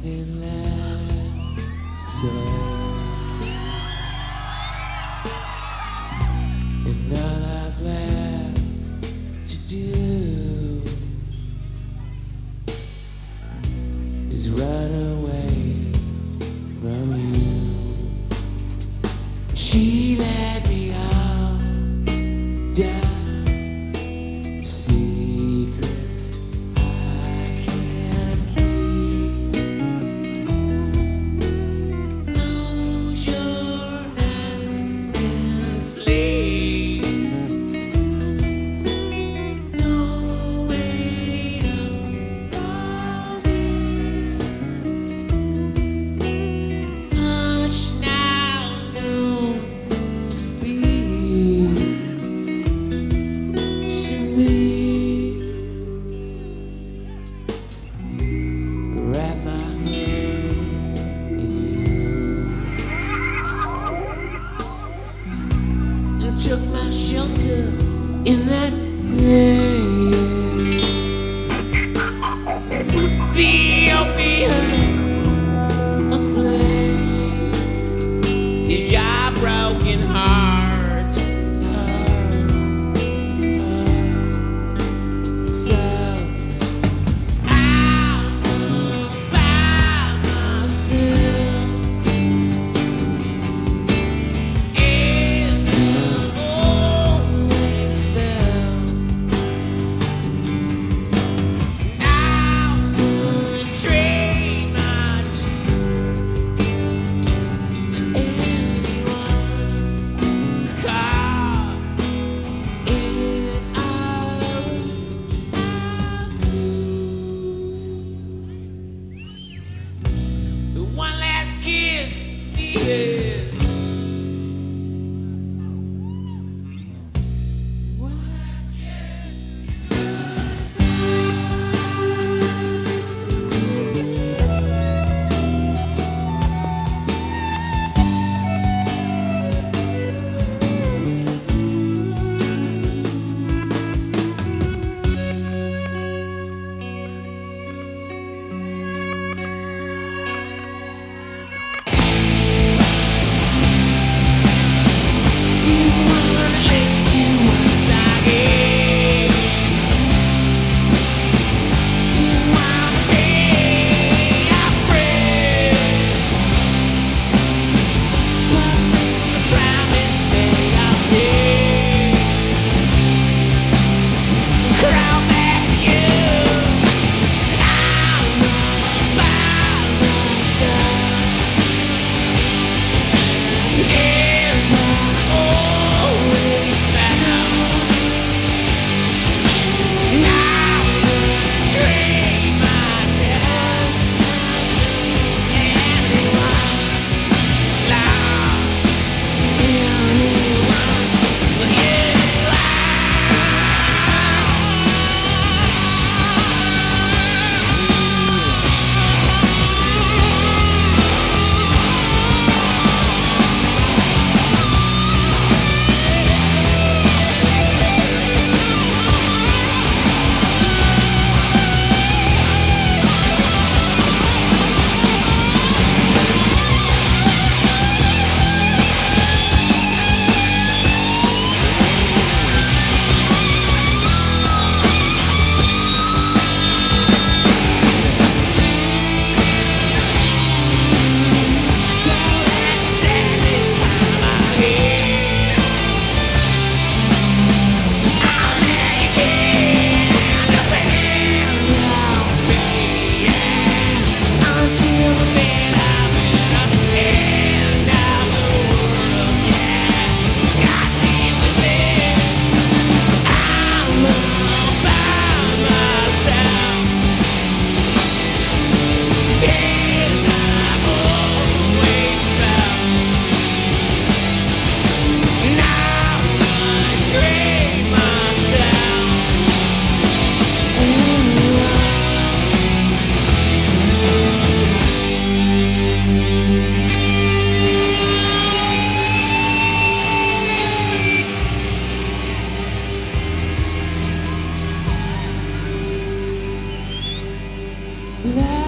nothing left to say. And all I've left to do is run away from you. She let me out down secrets I can't keep. Close your eyes and sleep. Don't wait up for me. Hush now, don't speak to me. Wrap my heart in you. And took my shelter in that rain. The opiate of blame is your broken heart. So I'm all by myself. And I've always felt I would trade my tears to anyone caught in arms of blue. One last kiss needed. One last kiss. Do you wanna let you once again? Do you wanna be a friend? Fulfill the promise they all did. Crawl back to you. I'm all by myself. And I'm always found. I would trade my dash to anyone. Love anyone but you. Love